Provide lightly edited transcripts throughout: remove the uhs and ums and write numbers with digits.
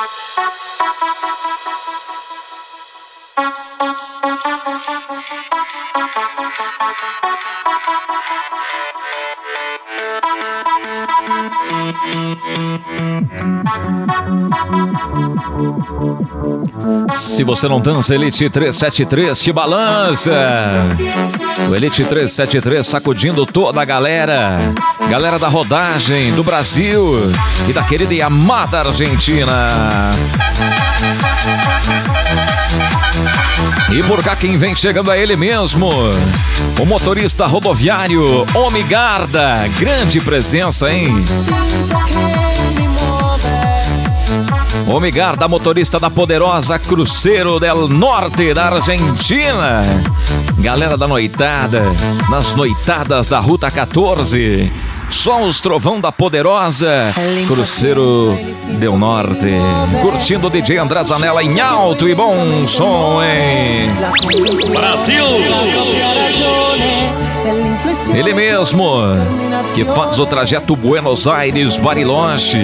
Se você não dança, Elite 373 te balança. O Elite 373 sacudindo toda a galera. Galera da rodagem do Brasil e da querida e amada Argentina. E por cá quem vem chegando é ele mesmo, o motorista rodoviário Omigarda. Grande presença, hein? Omigarda, motorista da poderosa Cruzeiro del Norte da Argentina. Galera da noitada, nas noitadas da Ruta 14. Só os trovão da poderosa Cruzeiro del Norte. Curtindo o DJ André Zanella em alto e bom som, hein? Brasil! Ele mesmo, que faz o trajeto Buenos Aires-Bariloche.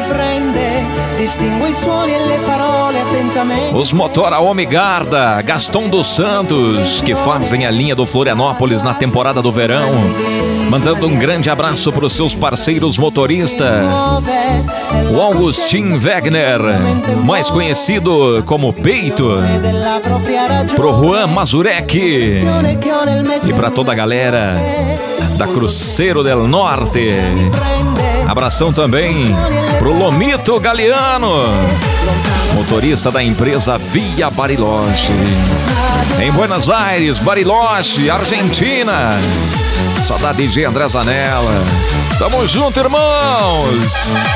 Os motora Omigarda, Gaston dos Santos, que fazem a linha do Florianópolis na temporada do verão. Mandando um grande abraço para os seus parceiros motoristas. O Augustin Wegner, mais conhecido como Peito. Pro Juan Mazurek. E para toda a galera da Cruzeiro del Norte. Abração também pro Lomito Galeano, motorista da empresa Via Bariloche. Em Buenos Aires, Bariloche, Argentina. Saudade de André Zanella. Tamo junto, irmãos.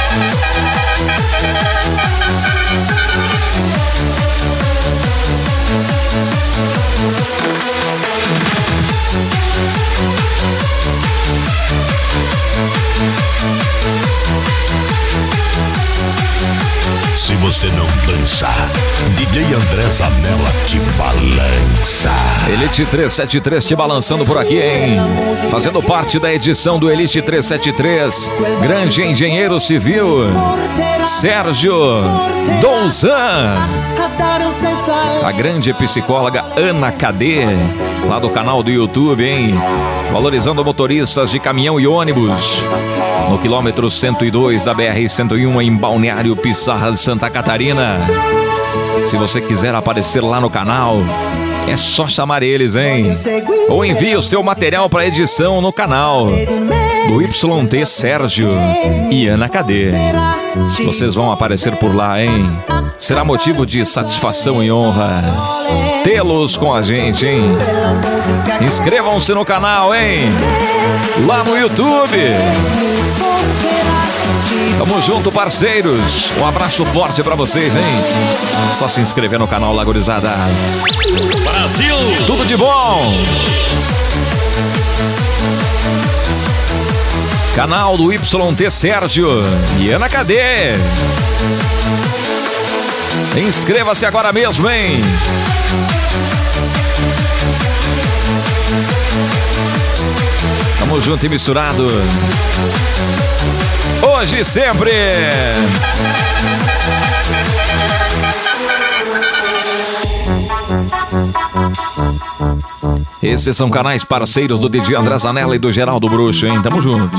Se você não dançar, DJ André Zanella te balança. Elite 373 te balançando por aqui, hein? Fazendo parte da edição do Elite 373, grande engenheiro civil Sérgio Douzan. A grande psicóloga Ana Cadê, lá do canal do YouTube, hein? Valorizando motoristas de caminhão e ônibus. No quilômetro 102 da BR-101 em Balneário Pissarra de Santa Catarina. Se você quiser aparecer lá no canal, é só chamar eles, hein? Ou envie o seu material para edição no canal do YT Sérgio e Ana Cadê. Vocês vão aparecer por lá, hein? Será motivo de satisfação e honra tê-los com a gente, hein? Inscrevam-se no canal, hein? Lá no YouTube. Tamo junto, parceiros. Um abraço forte pra vocês, hein? Só se inscrever no canal Lagorizada. Brasil! Tudo de bom! Canal do YT Sérgio e Ana Cadê. Inscreva-se agora mesmo, hein? Tamo junto e misturado. Hoje e sempre. Esses são canais parceiros do DJ André Zanella e do Geraldo Bruxo, hein? Tamo junto.